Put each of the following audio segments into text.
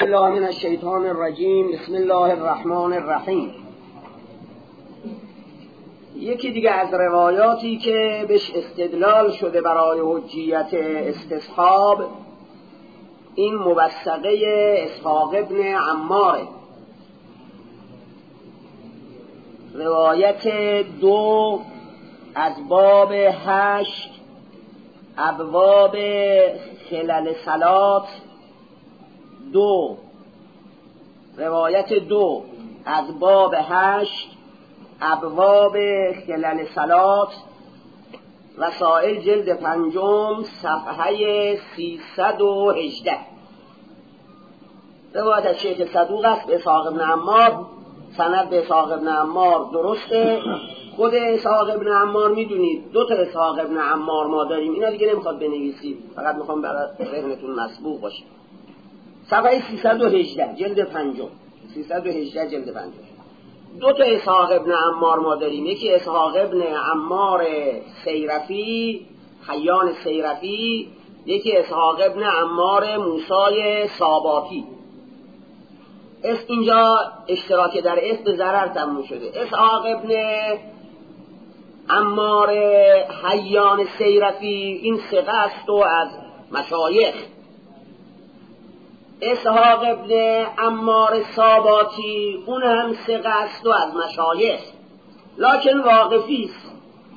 بالله من الشیطان الرجیم. بسم الله الرحمن الرحیم. یکی دیگه از روایاتی که بهش استدلال شده برای حجیت استصحاب این موثقه اسحاق ابن عماره. روایت 2 از باب 8 ابواب خلل صلات 2. روایت 2 از باب 8 ابواب خلل صلات وسائل جلد 5 صفحه 318. روایت از شیخ صدوق است به اسحاق ابن عمار. سند به اسحاق ابن عمار درسته. خود اسحاق ابن عمار میدونید 2 تا اسحاق ابن عمار ما داریم. اینا دیگه نمیخواد بنویسید، فقط میخوام برای ذهنتون مسبوق باشه. صفحه 318 جلد 5 318 جلد 5 2 تا اسحاق ابن عمار ما داریم. یکی اسحاق ابن عمار سیرفی، حیان سیرفی، یکی اسحاق ابن عمار موسی ساباتی. اینجا اشتراک در اسم به ضرر تموم شده. اسحاق ابن عمار حیان سیرفی این ثقه است و از مشایخ. اسحاق ابن عمار ساباتی اون هم ثقه است و از مشایخ، لکن واقفی است.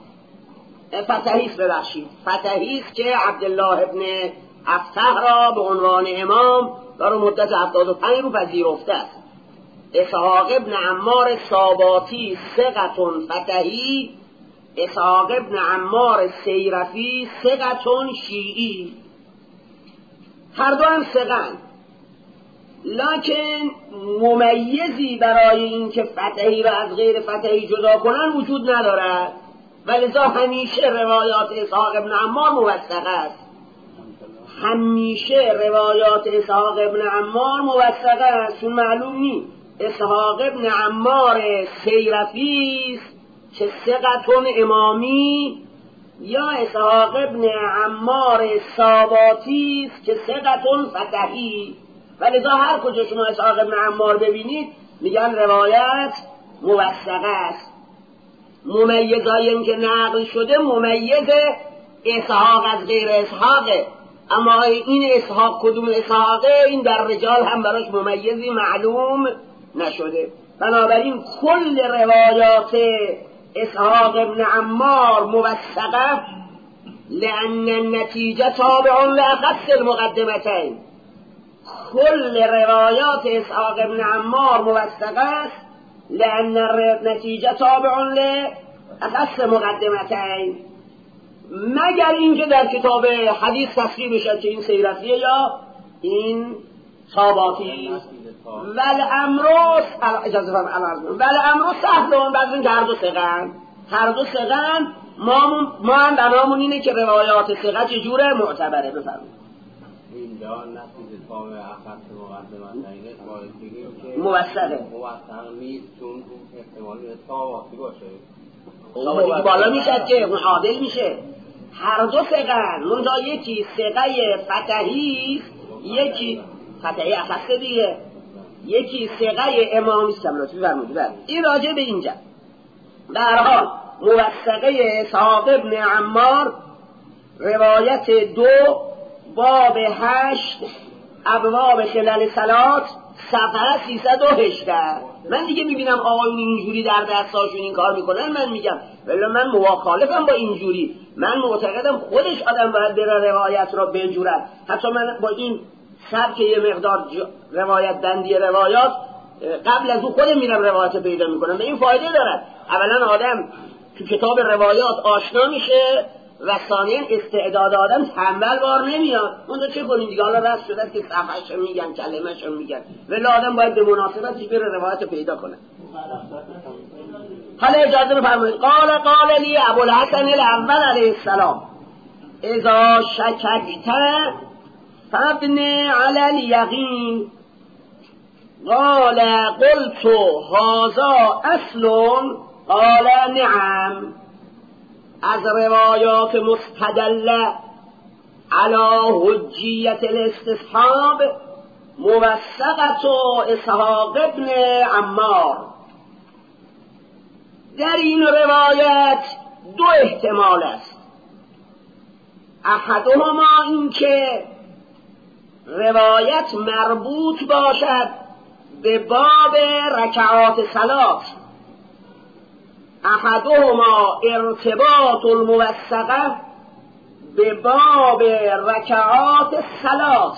فتحی است که عبدالله ابن افتح را به عنوان امام در مدت 75 رو پذیرفته است. اسحاق ابن عمار ساباتی ثقة فتحی، اسحاق ابن عمار سیرفی ثقة شیعی. هر دو هم ثقه‌اند، لکن ممیزی برای این که فتحی را از غیر فتحی جدا کنن وجود ندارد و لذا همیشه روایات اسحاق ابن عمار موثقه است. همیشه روایات اسحاق ابن عمار موثقه است، چون معلوم نیست اسحاق ابن عمار سیرفی است که ثقة امامی یا اسحاق ابن عمار ساباتی است که ثقة فتحی. ولذا هر کجا شما اسحاق ابن عمار ببینید میگن روایت موثقه است. ممیزایی که نقل شده ممیز اسحاق از غیر اسحاقه، اما این اسحاق کدوم اسحاقه این در رجال هم براش ممیزی معلوم نشده. بنابراین کل روایات اسحاق ابن عمار موثقه، لأن النتیجه تابع لأخص المقدمتين. کل روایات اسحاق ابن عمار موثقه است، لأن النتیجه تابع لأخص مقدمتين، مگر اینکه در کتاب حدیث تصریح بشد که این سیرفیه یا این ساباتی. والامر سهل، بعد این هر دو ثقه‌اند. ما هم بنامون اینه که روایات ثقه چجوره معتبره. بفرمایید. اینجا نتیجه تابع اخص مقدمتین موثقه نیست، چون احتمالی ساباتی باشه. ساباتی که بالا میشد که معادل میشه. هر دو ثقه‌اند، منتها یکی ثقه فتحی است، یکی فتحی اخص دیگه، یکی ثقه امامی سملاتی. بفرمایید. این راجع به اینجا. به هر حال موثقه اسحاق ابن عمار روایت 2 باب 8 ابواب خلل صلات صفحه 318. من دیگه میبینم آقایون اینجوری در دستاشون این کار میکنن، من میگم ولی من مخالفم با اینجوری. من معتقدم خودش آدم باید بره روایت را بجورد. حتی من با این سبک یه مقدار روایت بندی روایات قبل از او خودم میرم روایت پیدا میکنم. به این فایده دارد. اولا آدم تو کتاب روایات آشنا میشه و ثانیا استعداد آدم تنبل بار نمیاد. اونجا چه کنیم دیگه، حالا رست شده که صفحه‌شو میگن کلمه‌شو میگن، ولی آدم باید به مناسبتش بره روایت پیدا کنه. حالا اجازه بفرمایید. قال لی ابوالحسن الاول علیه السلام اذا شککت فابن علی الیقین. قال قلت هذا اصل؟ قال نعم. از روایات مستدله علی حجیت الاستصحاب موثقة اسحاق ابن عمار. در این روایت دو احتمال است. احدهما این که روایت مربوط باشد به باب رکعات صلات، احدهما ارتباط الموثقه به باب رکعات صلات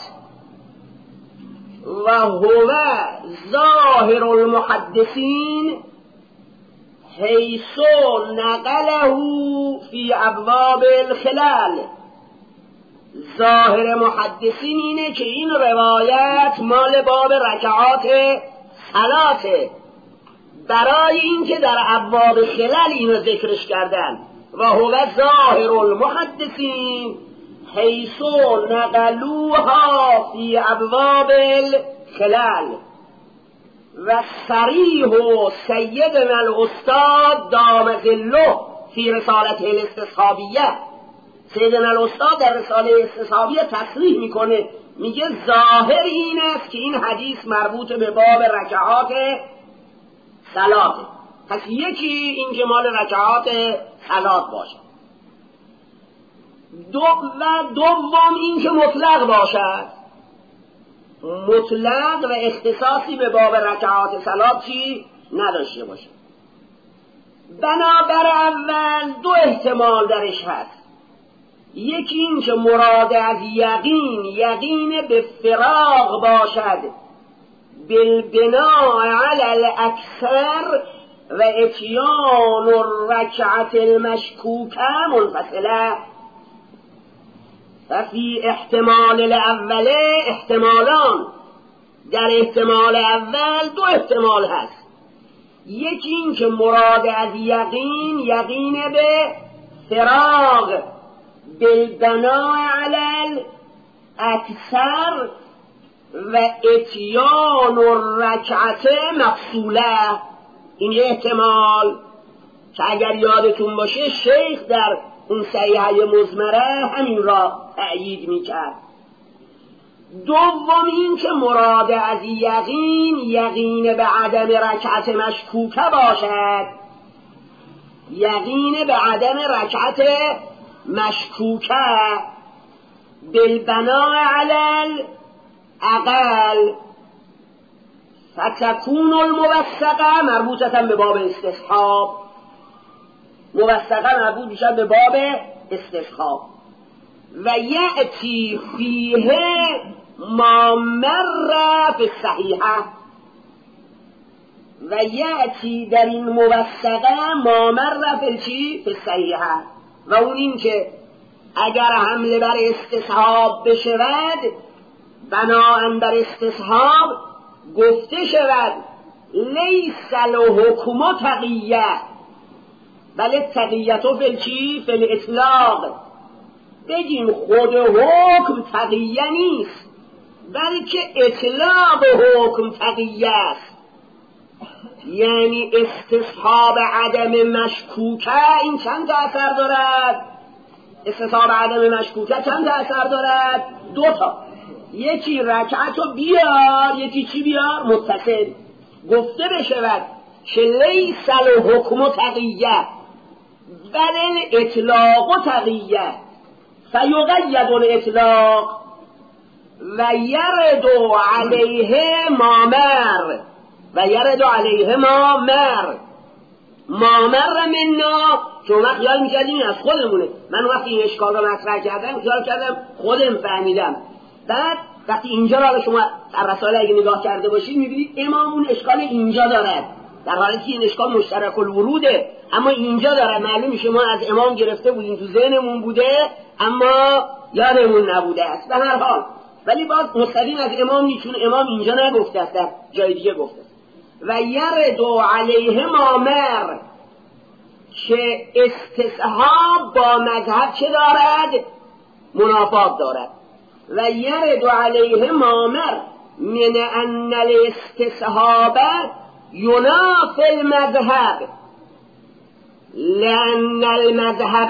و هو ظاهر المحدثین حیث نقله فی ابواب الخلال. ظاهر محدثین اینه که این روایت مال باب رکعات صلاته، برای اینکه در ابواب خلال اینو ذکرش کردن. و هو ظاهر المحدثین حیث نقلوها فی ابواب الخلال. و صریح سیدنا الاستاد دام ظله فی رسالته الاستصحابیه، سیدنا الاستاد در رساله استصحابیه تصریح میکنه، میگه ظاهر این است که این حدیث مربوط به باب رکعات صلاته. پس یکی این که مال رکعات صلات باشه، دوم این که مطلق باشد، مطلق و اختصاصی به باب رکعات صلات چی نداشته باشه. بنابر اول دو احتمال درش هست. یکی این که مراد از یقین به فراغ باشد بالبناء علی الاکثر و اتیان الرکعت المشکوکه منفصله. و فی احتمال الاول احتمالان، در احتمال اول دو احتمال هست. یکی این که مراد از یقین به فراغ بالبناء علی الاکثر و اتیان الرکعت مفصوله. این یه احتمال که اگر یادتون باشه شیخ در اون صحیحه مزمره همین را تأیید میکرد. دوم این که مراد از یقین به عدم رکعت مشکوکه باشد، یقین به عدم رکعت مشکوکه بالبناء علی الاقل، فتكون الموثقه مربوطه به باب استصحاب، موثقه مربوط میشه به باب استصحاب. و یأتی فیه ما مر فی الصحیحه، و یأتی در این موثقه ما مر فی الصحیحه، و اون این که اگر حمله بر استصحاب بشود، بناءً بر استصحاب گفته شود لیس الحکم تقیه بل تقییت فی الاطلاق، بگیم خود حکم تقیه نیست بلکه اطلاق حکم تقیه است. یعنی استصحاب عدم مشکوکه این چند اثر دارد؟ استصحاب عدم مشکوکه چند اثر دارد؟ دو تا. یکی رکعتو بیار، یکی چی بیار؟ متصل. گفته بشود که لیس الحکم تقیه بل اطلاق تقیه فیقید الاطلاق و یرد علیه ما مر، و یرد علیه ما مر منا. شما خیال میکردین از خودمونه، من وقتی این اشکال رو مطرح کردم خیال کردم خودم فهمیدم. بعد وقتی اینجا را شما در رساله اگه نگاه کرده باشید میبینید امام اون اشکال اینجا دارد، در حالی که این اشکال مشترک الوروده، اما اینجا دارد. معلوم میشه ما از امام گرفته بودیم، تو ذهنمون بوده اما یادمون نبوده است. به هر حال ولی باز مستقیم از امام نیست، چون امام اینجا نگفته است، در جای دیگه گفته است. و یرد علیه ما مر، که استصحاب با مذهب چه دارد؟ منافات دارد. و یرد علیه ما مر من ان الاستصحاب ینافی المذهب لأن المذهب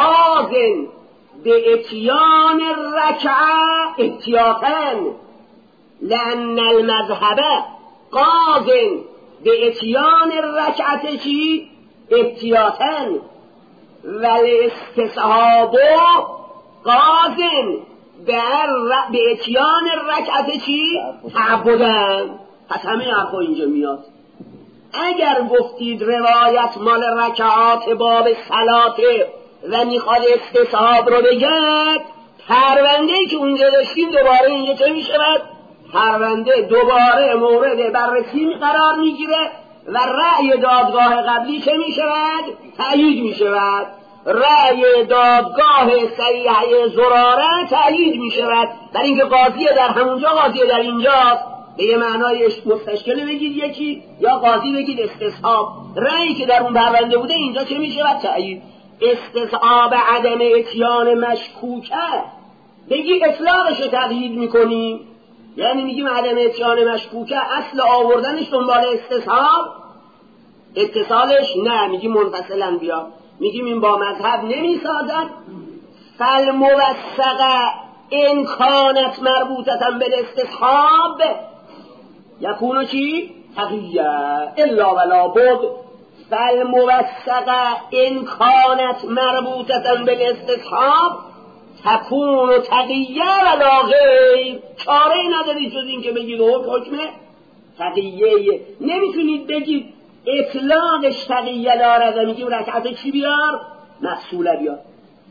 قاض به اتیان الرکعه احتیاطاً لأن المذهب قاض به اتیان رکعت چی؟ احتیاطاً والاستصحاب قاض به اتیان رکعت چی؟ تعبداً. پس همه حرفا اینجا میاد. اگر گفتید روایت مال رکعات باب صلاته و میخواد استصحاب رو بگد، پرونده‌ای که اونجا داشتیم دوباره اینجا چه میشود؟ پرونده دوباره مورد بررسی قرار میگیره و رأی دادگاه قبلی چه میشود؟ تأیید میشود. رأی دادگاه صحیحه زراره تأیید میشود، در اینکه قاضی در همونجا قاضی در اینجاست. به یه معنای مستشکل بگید یکی، یا قاضی بگید استصحاب. رأیی که در اون پرونده بوده اینجا چه میشود؟ تأیید. استصحاب عدم اتیان مشکوکه بگی اطلاقش رو تقیید میکنیم، یعنی میگیم عدم اتیان مشکوکه اصل آوردنش دنبال استصحاب، اتصالش نه، میگیم منفصلا بیا. میگیم این با مذهب نمیسازد. فالموثقه ان کانت مربوطتا بالاستصحاب یکونو چی؟ تقیه الا ولا بد. فالموثقه ان کانت مربوطتا بالاستصحاب تکون تقیه ولا غیر. چاره ندارید جز این که بگید حکم تقیه. نمیتونید بگید اطلاقش تقیه دارد و میگیم رکعت چی بیار؟ محصوله بیار.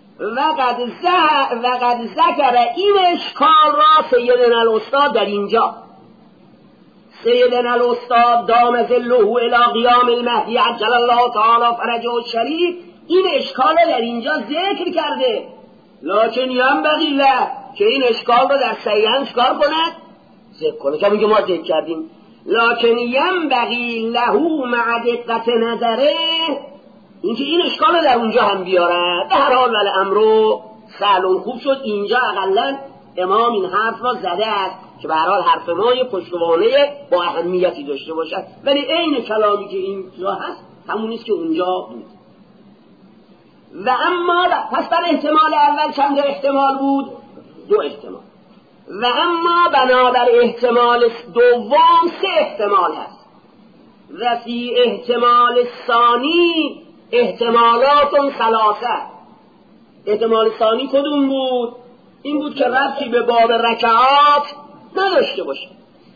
وقد ذکر این اشکال را سیدنا الاستاد در اینجا، سیدنا الاستاد دام ظله الی قیام المهدی عجل الله تعالی فرجه الشریف این اشکال را در اینجا ذکر کرده. لکن ینبغی له که این اشکال را در صحیحاً چکار کند؟ ذکر کنه. که میگه ما ذکر کردیم. لکن ینبغی له مع دقت نظره اینکه این اشکال رو در اونجا هم بیاره. به هر حال ولی امرو سهل خوب شد. اینجا اقلا امام این حرف را زده است که به هر حال حرف ما یه پشتوانه با اهمیتی داشته باشد، ولی عین کلامی که اینجا هست همون نیست که اونجا بود. و اما پس بر احتمال اول چند احتمال بود؟ 2 احتمال. و اما بنابر احتمال دوم 3 احتمال هست. و فی احتمال ثانی احتمالات 3. احتمال ثانی کدوم بود؟ این بود که ربطی به باب رکعات نداشته باشه.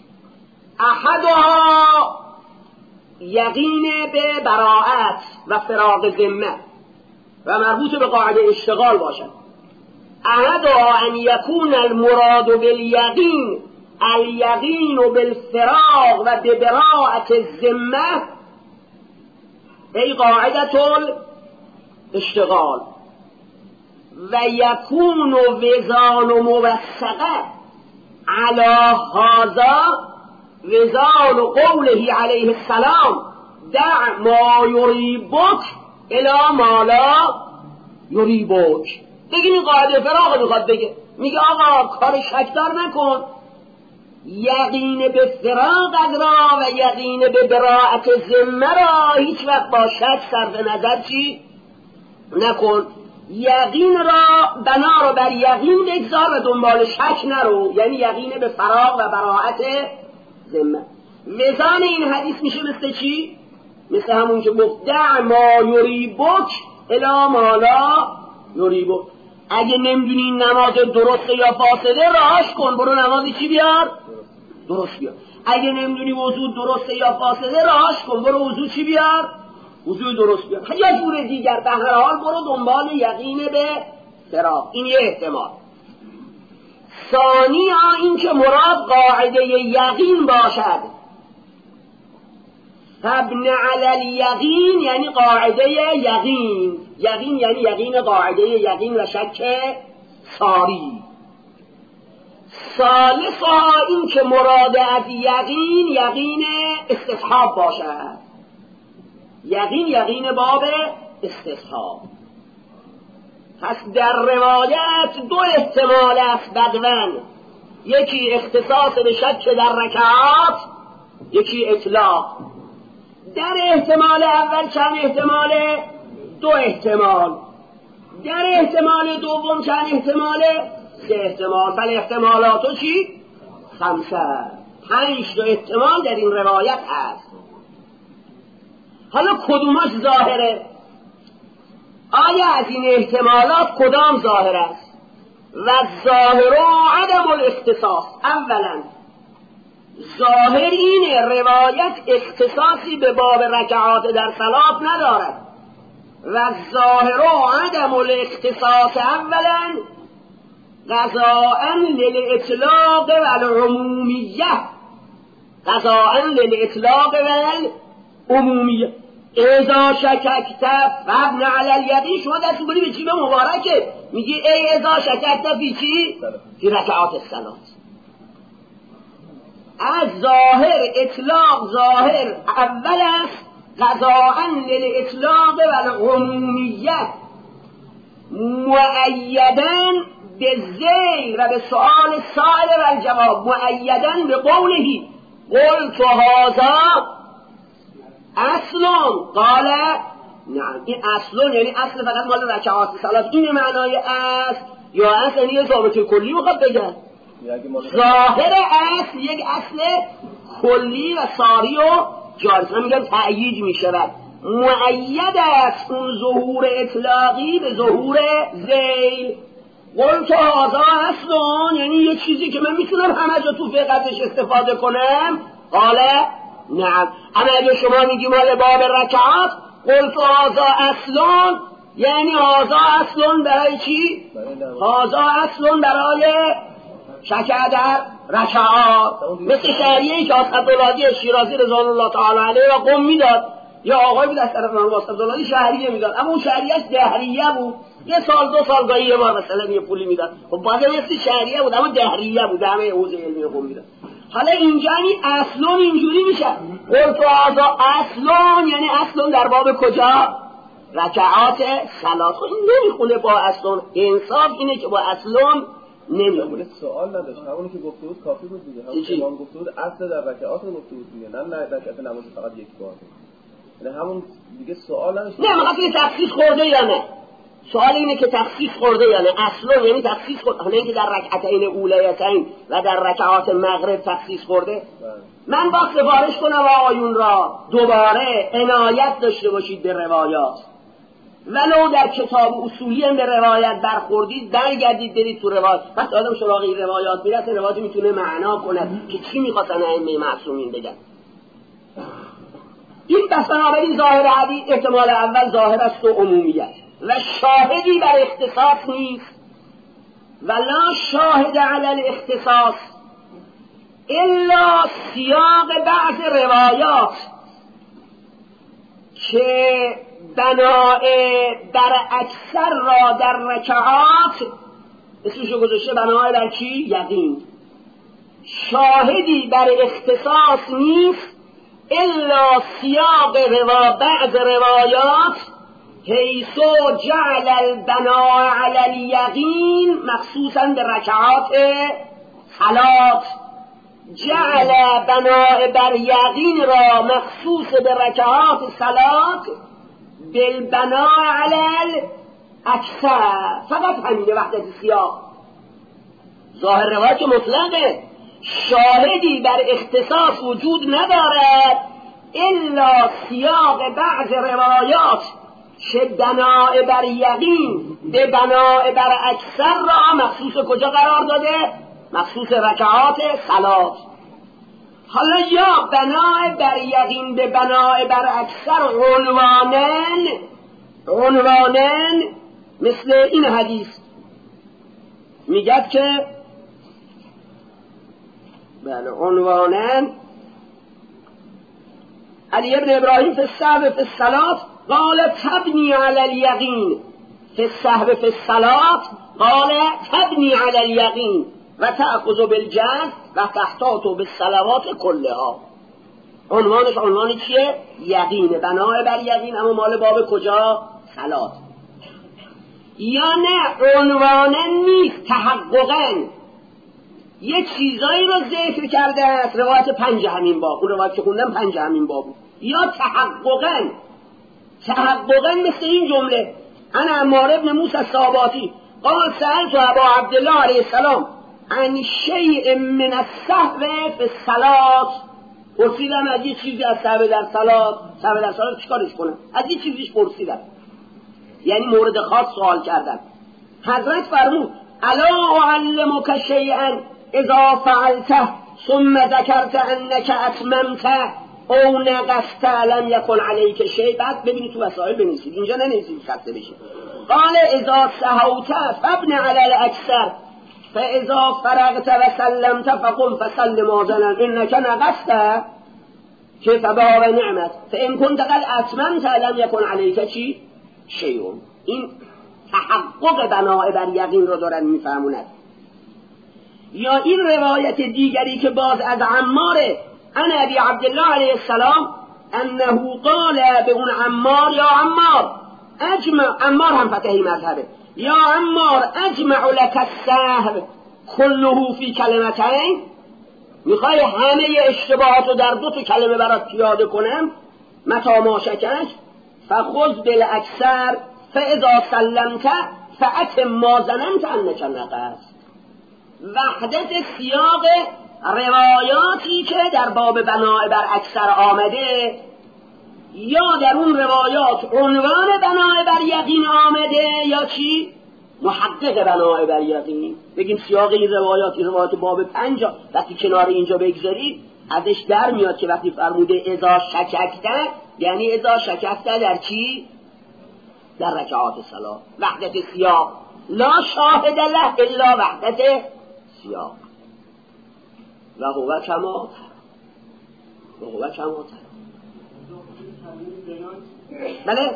احدها یقین به براءت و فراغ ذمه و مربوط به قاعده اشتغال باشد. احدها ان یکون المراد بالیقین الیقین بالفراغ و ببراءت الذمه ای قاعده الاشتغال و یکون وزان موثقه علی هذا وزان قوله علیه السلام دع ما یریبک الی ما لا یریبک. بگیم این قاعده فراغ میخواد بگه، میگه آقا کار شکدار نکن، یقین به فراغ را و یقین به براءت ذمه را هیچ وقت با شک صرف نظر چی نکن. یقین را بنا رو بر یقین بگذار و دنبال شک نرو، یعنی یقین به فراغ و براءت ذمه. وزان این حدیث میشه مثل چی؟ مثل همون که گفت دع ما یریبک الی ما لا یریبک. اگه نمیدونی این نماز درسته یا فاسده راهش کن، برو نمازی چی بیار؟ درست بیار. اگه نمیدونی وضو درسته یا فاسده راهش کن، برو وضو چی بیار؟ وضو درست بیار. یا جور دیگر به هر حال برو دنبال یقین به فراغ. این یه احتمال. ثانی این که مراد قاعده یقین باشد. فابن علی الیقین یعنی قاعده یقین. یقین یعنی یقین قاعده یقین و شک ساری. ثالثها این که مراد از یقین یقین استصحاب باشد. یقین یقین باب استصحاب. پس در روایت 2 احتمال است بدون، یکی اختصاص به شک در رکعات، یکی اطلاق. در احتمال اول چند احتماله؟ 2 احتمال. در احتمال دوم چند احتماله؟ 3 احتمال. فالاحتمالاتو چی؟ 5 تا احتمال در این روایت هست. حالا کدومش ظاهره؟ آیا از این احتمالات کدام ظاهر است؟ و ظاهر عدم الاختصاص. اولا ظاهر این روایت اختصاصی به باب رکعات در صلات ندارد و ظاهر عدم الاختصاص اولا قضاء للاطلاق والعمومیه، قضاء للاطلاق والعمومیه. اذا شککت فابن علی الیقین، شما دست بری به جیب مبارکه میگی ای اذا شککت فی چی؟ فی رکعات الصلات. از ظاهر اطلاق ظاهر اول است قضاء للاطلاق والعمومیه مؤیداً بالذیل و به سؤال سائل و الجواب، مؤیداً به قوله قلت هذا اصل قال نعم. این اصل یعنی اصل فقط مال رکعات صلات، این معنای اصل یا اصل یعنی یه ضابط کلی میخواد بگن. ظاهر اصل یک اصل کلی و ساری و جاری، من میگم تأیید میشود. مؤید است اون ظهور اطلاقی به ظهور ذیل. قلت هذا اصل یعنی یه چیزی که من میتونم همه جا تو فقهش استفاده کنم. قال نعم. اما اگه شما میگی مال باب رکعات قلت هذا اصل یعنی هذا اصل برای چی؟ هذا اصل برای شک در رکعات، مثل شهریه‌ای که اسدالله شیرازی رضوان الله تعالی علیه و قم میداد، یا آقای بود از طرف مرحوم اسدالله شهریه میداد، اما اون شهریه‌اش دهریه بود، یه سال 2 سال گاهی یه بار مثلا یه پولی میداد. خب بعد مثل شهریه بود اما دهریه بود، همه حوزه علمی قم میداد. حالا اینجا این اصلون اینجوری میشه قلت هذا اصلون یعنی اصلون در باب کجا؟ رکعات صلات. خب این نمیخونه با اصلون. انصاف اینه که با اصلون نمیخونه. سوال نداشت، همونی که گفته بود کافی بود دیگه. همون که امام گفته بود اصل در رکعات رو گفته بود دیگه، نه رکعت نماز فقط یک بار. یعنی همون دیگه سوال نداشت. نه مقصد تخصیص خورده یا نه؟ سوال اینه که تخصیص خورده یا نه. اصلا یعنی تخصیص خورده، نه اینکه در رکعتین اولیتین و در رکعات مغرب تخصیص خورده. من با سفارش کنم آقایون را دوباره عنایت داشته باشید به روایات، ولو در کتاب اصولی هم به روایت برخوردید برگردید برید تو روایات. وقتی آدم سراغ این روایات میرسه روایات میتونه معنا کنه که چی میخواستن ائمه معصومین بگن. این بس بنابراین ظاهر حدیث احتمال اول ظاهر است و عمومیت و شاهدی بر اختصاص نیست و لا شاهد علی الاختصاص الا سیاق بعض روایات که بناء بر اکثر را در رکعات اسمشو گذاشته بناء بر چی؟ یقین. شاهدی بر اختصاص نیست الا سیاق بعض روایات حیث جعل البناء علی الیقین مخصوصا به رکعات صلات، جعل بناء بر یقین را مخصوص به رکعات صلات بالبناء علی الاکثر. فقط همینه وحدت سیاق. ظاهر روایت مطلقه، شاهدی بر اختصاص وجود ندارد الا سیاق بعض روایات که بناء بر یقین به بناء بر اکثر را مخصوص کجا قرار داده؟ مخصوص رکعات صلات. حالا یا بناء بر یقین به بناء بر اکثر عنوانن مثل این حدیث میگد که بله عنوانن علی ابن ابراهیم فی السهو فی الصلاة قال تبنی علی الیقین، فی السهو فی الصلاة قال تبنی علی الیقین و تأخذ بالجهل و تحتاط بالصلوات کلها. عنوانش عنوان چیه؟ یقین، بناء بر یقین، اما مال باب کجا؟ صلات. یا نه عنوانه نیست، تحققاً یه چیزایی رو ذکر کرده است. روایت 5 همین باب، اون روایت که خوندم 5 همین باب بود. یا تحققاً مثل این جمله انا عمار ابن موسی الصاباتی قال سألت ابا عبدالله علیه السلام عن شیء من السهو فی الصلاة، پرسیدم از یه چیزی از سهو در صلات چیکارش کنم، از یه چیزیش پرسیدم، یعنی مورد خاص سوال کردم. حضرت فرمود الا اعلمک شیئا اذا فعلته ثم ذکرت انک اتممت او نقصت لم یکن علیک شیء. بعد ببینید تو وسائل بنویسید، اینجا ننویسید خسته بشید. قال اذا سهوت فابن علی الاکثر فاذا فرغت وسلمت فقم فسل مازنا انك نقصت كيف بها و نعمت فان كنت قد اتممت لم يكن عليك شيء. این تحقق بناء بر یقین رو دارن میفهموند. یا این روایت دیگری که باز از عماره عن ابی عبدالله علیه السلام انه قال به اون عمار یا عمار عمار هم فتحی مذهبه، یا عمار اجمع لك السهو كله فی کلمتین، میخوای همه اشتباهات رو در 2 کلمه برات پیاده کنم، متى ما شکک فخذ بالاکثر فاذا سلمت فاتم ما ظننت انک نقصت. وحدت سیاق روایاتی که در باب بناء بر اکثر آمده، یا در اون روایات عنوان بناء بر یقین آمده، یا چی؟ محقق بناء بر یقین. بگیم سیاق این روایات باب 5 وقتی کنار اینجا بگذاری ازش در میاد که وقتی فرموده اذا شککته، یعنی اذا شککته در چی؟ در رکعات صلاة. وحدت سیاق لا شاهد له الا وحدت سیاق و هو کما بله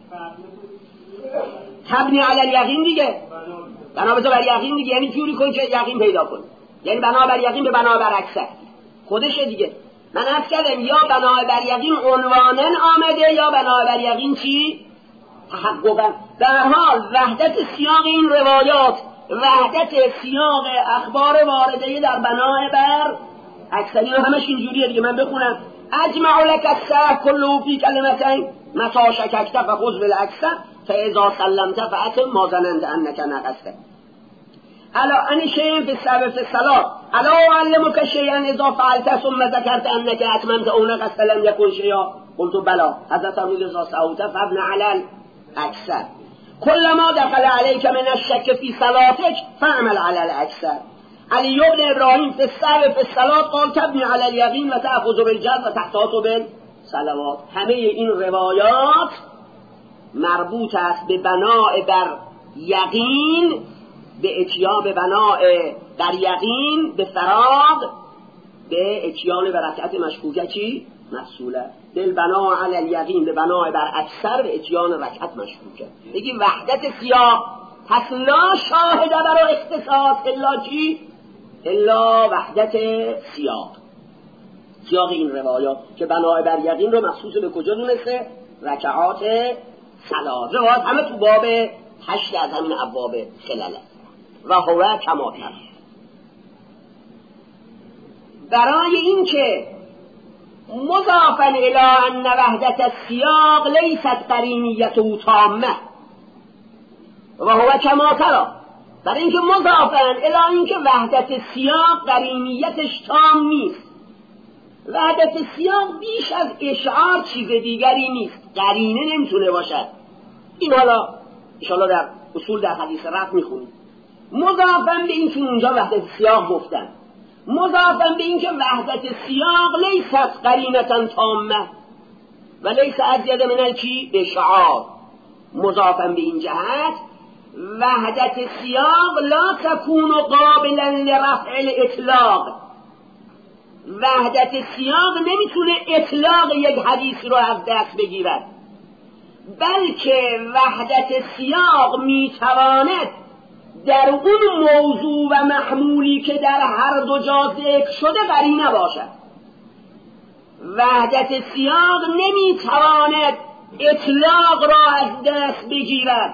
تبنی علی الیقین دیگه، بنا بر یقین دیگه، یعنی جوری کن که یقین پیدا کن، یعنی بنا بر یقین به بنا بر اکثر خودشه دیگه. من عرض کردم یا بنا بر یقین عنوانا آمده یا بنا بر یقین چی؟ تحققا. در حال وحدت سیاق این روایات، وحدت سیاق اخبار وارده در بنا بر اکثر، اینا همش اینجوریه دیگه. من بخونم اجمع لك السهو كله في كلمتين متى شككت فخذ بالاكثر فاذا سلمت فاتم ما ظننت انك نقصت. الا ان شيء في السهو في الصلاه الا اعلمك شيئا اذا فعلت ثم ذكرت انك اتممت او نقصت لم يكن شيئا قلت بلى. حضرت فرمود اذا سهوت فابن على الاكثر كلما دخل عليك من الشك في صلاتك فاعمل على الاكثر. علی بن ابراهیم فی السهو فی الصلاة قال تبنی علی الیقین و تأخذ بالجد و تحتاط بالصلوات. همه این روایات مربوط است به بناء بر یقین، به اتیان به بناء بر یقین، به فراغ، به اتیان به رکعت مشکوکه چی؟ مفصوله. دل بناء علی الیقین به بناء بر اکثر به اتیان رکعت مشکوکه. بگی وحدت سیاق پس لا شاهد برای اختصاص الا چی؟ الا وحدت سیاق این روایات که بناء بر یقین رو مخصوص به کجا دونسته؟ رکعات صلات. روایات همه تو باب 8 از همین ابواب خلل و هو کما تر. برای این که مضافا الی ان وحدت السیاق لیست قرینیته تامه و هو کما تر، برای اینکه مضافاً الی اینکه وحدت سیاق قرینیتش تام نیست. وحدت سیاق بیش از اشعار چیز دیگری نیست، قرینه نمیتونه باشد. این حالا انشاءالله در اصول در حدیث رفع میخونیم. مضافاً به اینکه اونجا وحدت سیاق گفتن، مضافاً به اینکه وحدت سیاق لیست قرینة تامه و لیس ازید من الچی اشعار. مضافاً به این جهت وحدت سیاق لا تكون قابلا لرفع الاطلاق. وحدت سیاق نمیتونه اطلاق یک حدیث رو از دست بگیرد، بلکه وحدت سیاق میتواند در اون موضوع و محمولی که در هر دو جا ذکر شده قرینه باشد. وحدت سیاق نمیتواند اطلاق را از دست بگیرد،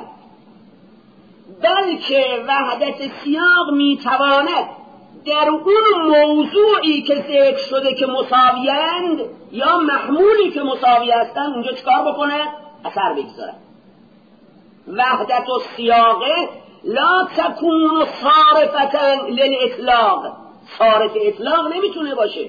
بلکه وحدت سیاق میتواند در اون موضوعی که ذکر شده که مساویند یا محمولی که مساوی هستند اونجا چکار بکنه؟ اثر بگذاره. وحدت السیاق لا تكون صارفة للإطلاق، صارف اطلاق نمیتونه باشه.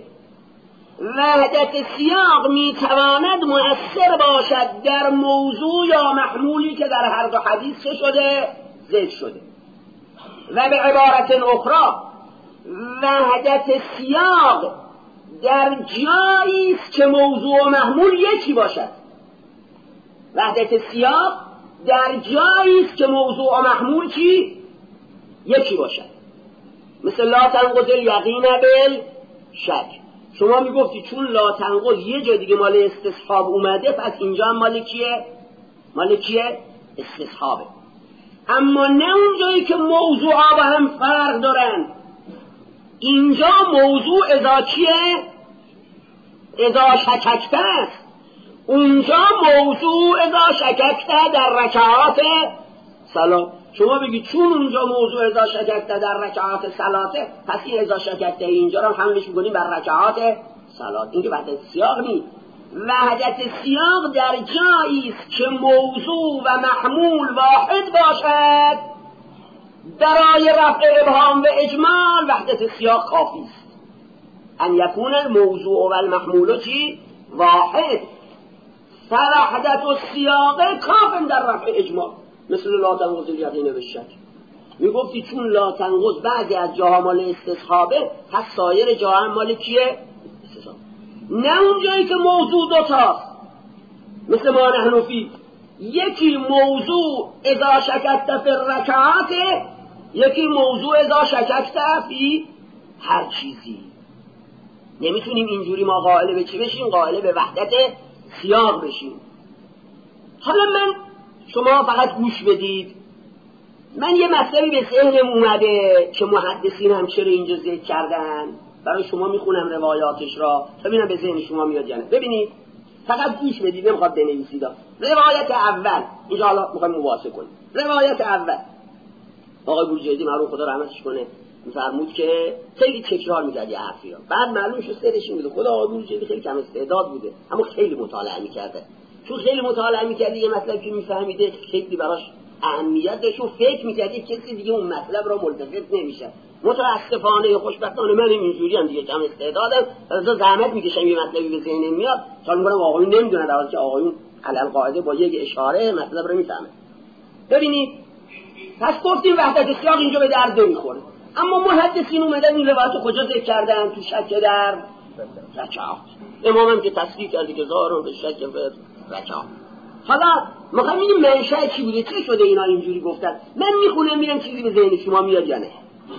وحدت سیاق میتواند مؤثر باشد در موضوع یا محمولی که در هر دو حدیث چه شده؟ ذکر شده. و به عبارت اخرى وحدت سیاق در جایی است که موضوع و محمول یکی باشد. وحدت سیاق در جایی است که موضوع و محمول چی؟ یکی باشد. مثل لا تنقض الیقین بالشک. شما میگفتی چون لا تنقض یه جا دیگه مال استصحاب اومده، پس اینجا هم مال کیه؟ مال کیه؟ استصحابه. اما نه اون جایی که موضوعا با هم فرق دارن. اینجا موضوع اذا کیه؟ اذا شککته است. اونجا موضوع اذا شککته در رکعات صلات. شما بگید چون اونجا موضوع اذا شککته در رکعات صلاته، پس این اذا شککته اینجا رو حملش می‌کنیم بر رکعات صلات. این که وحدت سیاق نیست. وحدت سیاق در جایی است که موضوع و محمول واحد باشد. برای رفع ابهام و اجمال وحدت سیاق کافی است. ان یکون الموضوع و المحمول چی؟ واحد. فوحدت السیاق کاف در رفع اجمال. مثل لا تنقض الیقین بالشک. میگفتی چون لا تنقض بعضی از جاها مال استصحابه، پس سایر جاها هم مال کیه؟ استصحاب. نه اون جایی که موضوع دوتاست، مثل ما نحن فی، یکی موضوع اذا شککت فی الرکعات، یکی موضوع اذا شککت فی هر چیزی. نمیتونیم اینجوری ما قائل به چی بشیم؟ قائل به وحدت سیاق بشیم. حالا شما فقط گوش بدید. من یه مطلبی به ذهنم اومده که محدثین هم چرا اینجا ذکر کردن، برای شما میخونم روایاتش را ببینم به ذهن شما میاد یا نه. ببینید فقط گوش بدید، نمیخواد بنویسید. روایت اول اینجا حالا میخوایم مباحثه کنیم. روایت اول آقای بروجردی معروف خدا رحمتش کنه میفرمود که خیلی تکرار می‌کرد یه حرفی رو، بعد معلوم شد سرش این بوده. خدا آقای بروجردی خیلی کم استعداد بوده اما خیلی مطالعه می‌کرده. چون خیلی مطالعه می‌کرد یه مطلب که می‌فهمیده خیلی براش اهمیت داشت و فکر می‌کرد کسی دیگه اون مطلب رو ملتفت نمیشه. متأسفانه یا خوشبختانه من اینجوری هم دیگه کم استعدادم، از زحمت می‌کشم یه مطلبی به ذهنم میاد تا میگم آقایون نمی‌دونن، در حالی که آقایون علل قاعده با یک اشاره مطلب رو می‌فهمن. ببینید پس گفتیم وحدت سیاق اینجا به درد نمی‌خوره. اما محدثین اومدن این روایت رو کجا ذکر کردن؟ تو شک در رکعات. امام هم که تصریح کرده که ظاهر به شک در رکعات. حالا میخوام ببینیم منشأ چی بوده، چه شده اینا اینجوری گفتن. من میخونم میرم چیزی به ذهن شما میاد یا نه.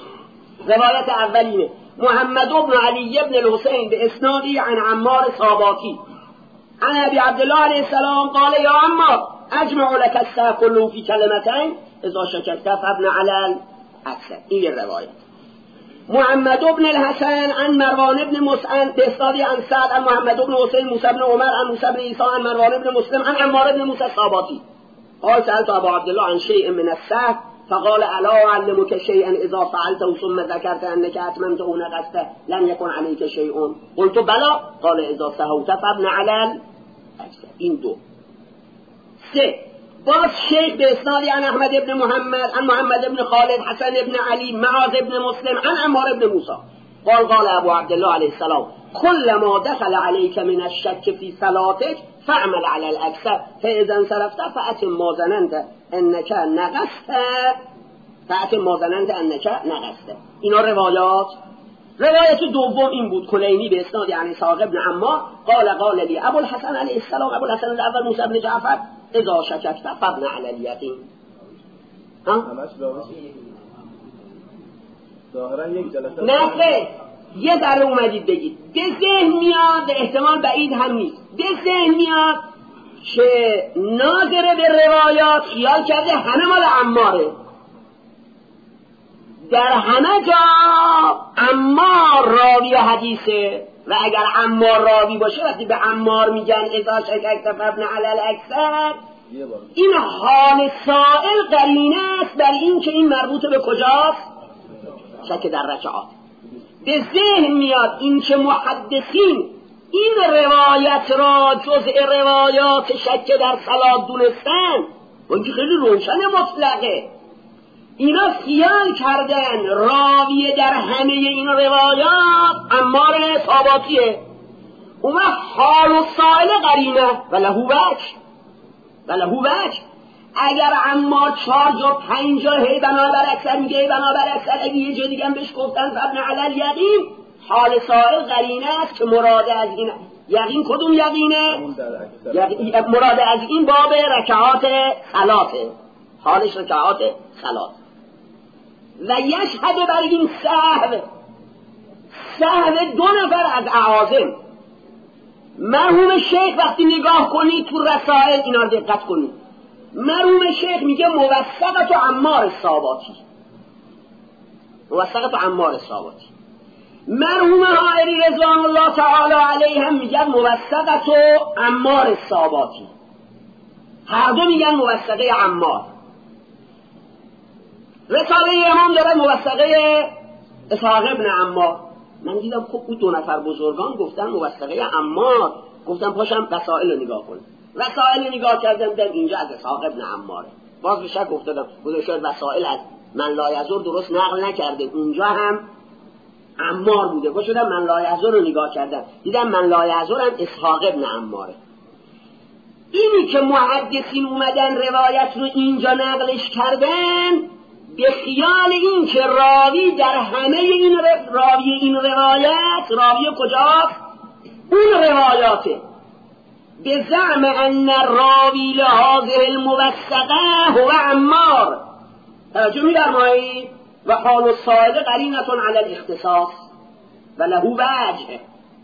روایت اولینه محمد بن علی بن الحسین به اسنادی عن عمار صاباتی عن ابي عبد الله علیه السلام قال یا عمار اجمع لك الساعه كله في كلمتين اذا شككت فابن على اکثر. این یه روایت. محمد بن الحسن عن مروان بن مسعن به اسنادی عن سعد عن محمد بن حسین موسی بن عمر عن موسی بن عیسی عن مروان بن مسلم عن عمار بن موسی الصاباتی قال سألت ابا عبد الله عن شيء من السهو فقال الا اعلمك شيئا اذا فعلته ثم ذكرت انك اتممته ونقصته لم يكن عليك شيء قلت بلى قال اذا سهوت فابن على الاكثر. این دو. سه باز شیخ به اسنادی عن احمد ابن محمد عن محمد ابن خالد حسن ابن علی معاذ ابن مسلم عن عمار ابن موسی قال ابو عبد الله علیه السلام كل ما دخل عليك من الشك في صلاتك فاعمل على الاكثر فاذا انصرفت فاتم ما ظننت انك نقصت. اینا روایت دوم این بود. کلینی به اسناد عن اسحاق ابن عمار قال لي ابو الحسن علیه السلام ابو الحسن الاول موسی بن جعفر اذا شککت فابن علی الیقین. همش ظاهرا یک جلسه نه یه ذره اومدید بگید به ذهن میاد، احتمال بعید هم نیست، به ذهن میاد که ناظر به روایات خیال کرده همه مال عماره. در همه جا عمار راوی حدیثه و اگر عمار راوی باشه وقتی به عمار میگن اذا شککت فابن علی الاکثر، این حال سائل قرینه است بر این که این مربوط به کجاست؟ شک در رکعات. به ذهن میاد این که محدثین این روایت را جزء روایات شک در صلات دونستن و اینکه خیلی روشن مطلقه. اینا خیال کردن راوی در همه این روایات عمار صاباتیه. اون حال و سائل قرینه و لهو وجه اگر عمار 4 جا 5 جا هی بنابر اکثر میگه بنابر اکثر اگه یه جا دیگه هم بهش گفتن فبن علی الیقین حال سائل قرینه است که مراد از این یقین کدوم یقینه؟ مراد از این باب رکعات صلاته، حالش رکعات صلات. و یشهد بر این سهو 2 نفر از اعاظم. مرحوم شیخ وقتی نگاه کنید تو رسائل اینا رو دقت کنید، مرحوم شیخ میگه موثقت عمار الصاباتی. مرحوم حائری رضوان الله تعالی علیه هم میگن موثقت عمار الصاباتی. هر دو میگن موثقه عمار. رساله امام داره موثقه اسحاق ابن عمار. من دیدم خب اون 2 نفر بزرگان گفتن موثقه عمار، گفتم پاشم رسائل رو نگاه کن. رسائل نگاه کردم دیدم اینجا از اسحاق ابن عماره. باز به شک افتادم، شاید رسائل از من لا یزور درست نقل نکرده، اونجا هم عمار بوده. با شدم من لا یزور رو نگاه کردم دیدم من لا یزور هم اسحاق ابن عماره. اینی که محدثین اومدن روایت رو اینجا نقلش کردن به خیال این که راوی در همه این راوی این روایت راوی کجاست؟ اون روایاته. به زعم ان راوی لهذه الموثقه هو عمار. توجه می‌فرمایید؟ و حال السائل قرینه علی الاختصاص و له وجه.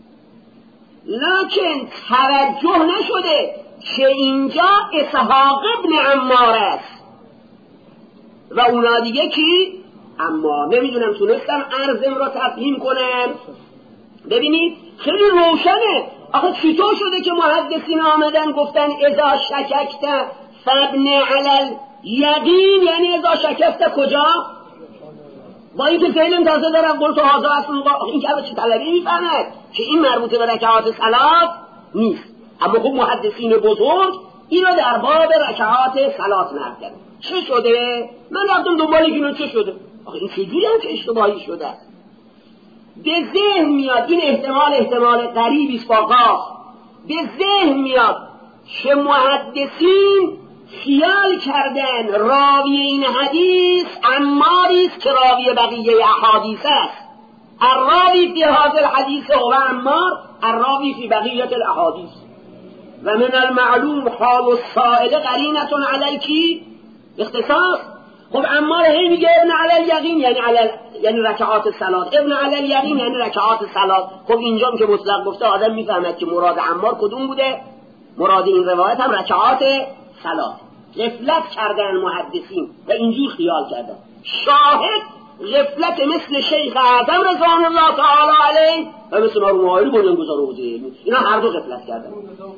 لکن توجه نشده که اینجا اسحاق ابن عمار است و اونا دیگه کی؟ اما نمیدونم تونستم عرضم را تفهیم کنم. ببینید خیلی روشنه. آخه چطور شده که محدثین آمدن گفتن اذا شککت فابن علی الیقین، یعنی اذا شککت کجا؟ با اینکه فعلا تازه دارم قلت هذا اصلا این که چه طلبی میفهمد که این مربوط به رکعات صلات نیست. اما خب محدثین بزرگ اینو در باب رکعات صلات نقل کردن. چه شده؟ من رفتم دنبال اینو چه شده؟ آخه این چجوری هم که اشتباهی شده است؟ به ذهن میاد این احتمال غریبی است فاقا. به ذهن میاد که محدثین خیال کردن راوی این حدیث عماری است که راوی بقیه احادیث است. الراوی فی هذا الحدیث هو عمار، الراوی فی بقیه الاحادیث. و من المعلوم حال السائل قرینه علیکی اختصاص. خب عمار هی میگه ابن علی الیقین یعنی رکعات صلات، ابن علی الیقین یعنی رکعات صلات. خب اینجا که مطلق گفته آدم میفهمد که مراد عمار کدوم بوده. مراد این روایت هم رکعات صلات. غفلت کردن محدثین و اینجور خیال کردن. شاهد غفلت مثل شیخ اعظم رضوان الله تعالی علیه و مثل مرحوم حائری بنیانگذار حوزه علمی، اینا هر دو غفلت کردن.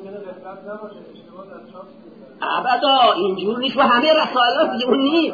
ابدا اینجور نیست و همه رسائلات دیگه اون نیست.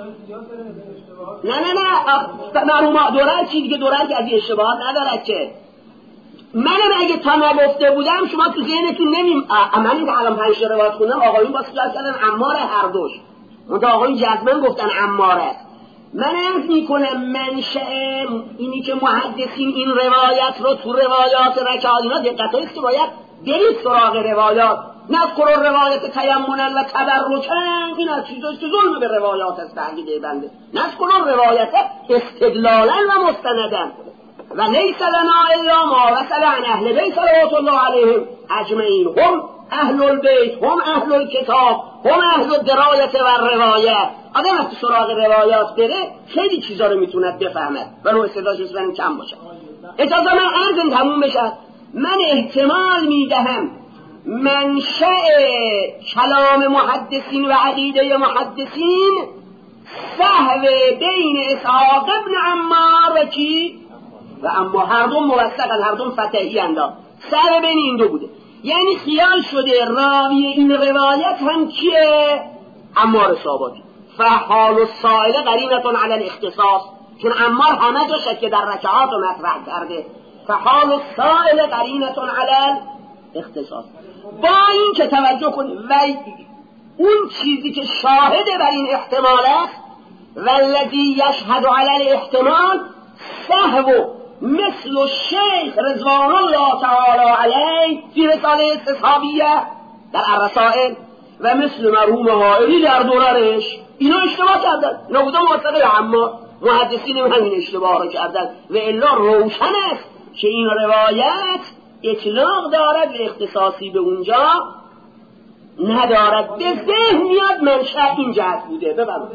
نه مرحوم دوره چی دیگه، دوره که از این اشتباهات ندارد که. منم اگه تا نگفته بودم شما تو ذهنتون من این که الان 5 روایت خوندم آقایون باز خیال کردن عمار هر دوش، منتها آقایون جزمن گفتن عمار است. من عرض میکنم منشأ اینی که محدثین این روایت رو تو روایات رکعات اینا دقت است که باید برید سراغ روایات. نذکر روایت تیمنا و تبرکا، این از چیزاست که ظلم به روایات است عقیده بنده. نذکر روایت استدلالا و مستندا و لیس لنا الا ما وصل عن اهل بیت صلوات الله علیهم اجمعین، هم اهل البیت، هم اهل الکتاب، هم اهل الدرایت و روایت. آدم از سراغ روایات بره خیلی چیزا رو میتوند بفهمد و رو استدلالش بسیار کم باشه. اجازه من عرضم تموم بشه. من احتمال میدهم منشأ کلام محدثین و عقیده محدثین سهو بین اسحاق ابن عمار و کی؟ و اما هر دو موثقن، هر دو فتحی اندام. سهو بین این دو بوده، یعنی خیال شده راوی این روایت هم کیه؟ عمار صاباتی. فحال السائل قرینه علی الاختصاص، چون عمار همه جا شد که در رکعات رو مطرح کرده. فحال السائل قرینه علی الاختصاص. با این که توجه کنید و اون چیزی که شاهده بر این احتمال است والذی یشهد علی الاحتمال سهو مثل الشیخ رضوان الله تعالی علیه فی رساله استصحابیه در الرسائل و مثل مرحوم حائری در دورانش. اینا اشتباه کردن، اینا بودن موثقه، اما محدثین همین اشتباه رو کردن و الا روشن است که این روایت اطلاق دارد و اختصاصی به اونجا ندارد. به ذهن میاد منشأ این جهت بوده. ببرم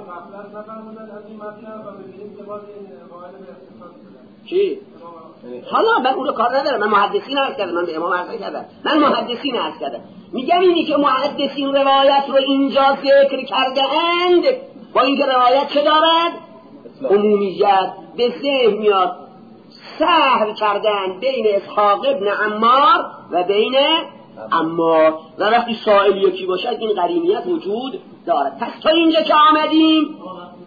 چی؟ حالا من اون رو کار ندارم، من محدثین عرض کردم، من به امام عرض کردم، من محدثین عرض کردم. میگم اینی که محدثین روایت رو اینجا ذکر کرده اند با اینکه روایت چه دارد؟ عمومیت. به ذهن میاد سهل کردن بین اسحاق ابن عمار و بین عمار و وقتی سائل یکی باشد این قرینیت وجود دارد. پس تا اینجا که آمدیم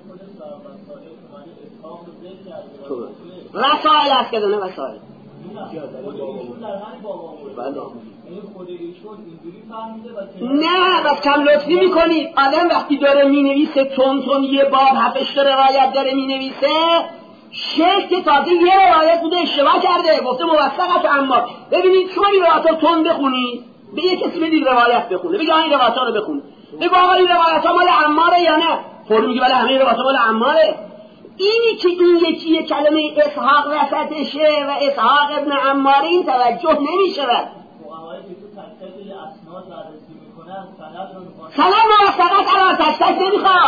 رسائل هست که دونه وسائل نه بس کم لطفی میکنید. آدم وقتی داره مینویسه تون یه باب 7 روایت داره مینویسه، شیخ که تازه یه روایت بوده اشتباه کرده گفته موثقت عمار. ببینید شما این روایت ها تون بخونید، به یه کسی بدید روایت بخونه، بگه این روایت ها رو بخونه، بگه آقا این روایت ها مال عماره یا نه؟ فوری میگه بله همه روایت ها مال عماره. اینی که این یکی کلمه اسحاق وسطشه و اسحاق ابن عمار این توجه نمیشه. سلام موثقت علا تشتک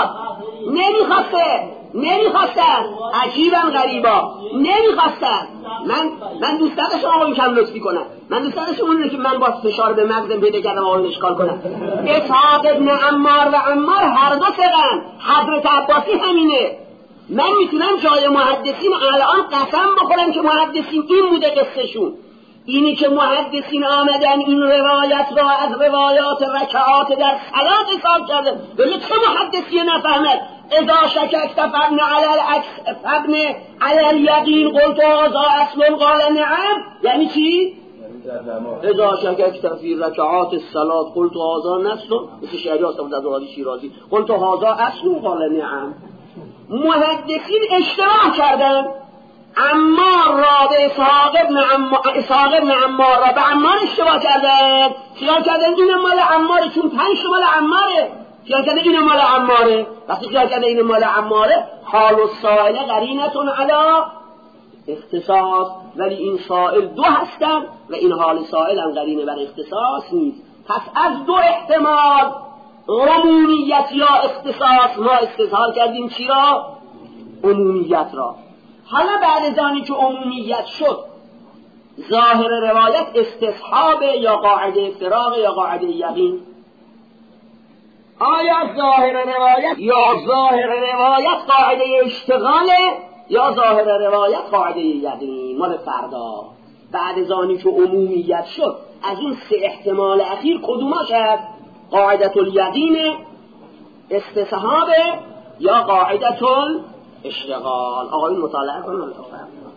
نمیخواستن عجیبا غریبا نمیخواستن. من دوست داشتم آقا این کم لطفی کنم، من دوست داشتم اونه که من با فشار به مغزم پیدا کردم آقا اشکال کنم. اسحاق ابن عمار و عمار هر دو ثقن، حضرت عباسی همینه. من میتونم جای محدثین الان قسم بخورم که محدثین این بوده قصهشون. اینی که محدثین آمدن این روایت را از روایات رکعات در صلات حساب کردن، ولی چه محدثی نفهمد؟ اذا شککت فابن علی الیقین قلت هذا اصل قال نعم. یعنی چی؟ اذا شککت فی رکعات الصلات قلت هذا نصل، مثل شعری هستم در دوادی شیرازی، قلت هذا اصل قال نعم. محدثین اشتباه کردن. عمار را به اسحاق ابن عمار را به عمار اشتباه کردن، خیال کردن این مال عماره چون 5 مال عماره، خیال کردن این مال عماره. وقتی خیال کردن این مال عماره، حال السائل قرینتون علی اختصاص، ولی این سائل 2 هستن و این حال سائل هم قرینه بر اختصاص نیست. پس از 2 احتمال عمومیت یا اختصاص ما استظهار کردیم چی را؟ عمومیت را. حالا بعد از آنی که عمومیت شد، ظاهر روایت استصحاب یا قاعده افتراق یا قاعده یقین. آیا ظاهر روایت قاعده اشتغاله یا ظاهر روایت قاعده یقین؟ مال فردا. بعد از آنی که عمومیت شد، از این 3 احتمال اخیر کدومش هست؟ قاعده الیقین، استصحاب یا قاعده اشتغال. آقایون مطالعه کنن.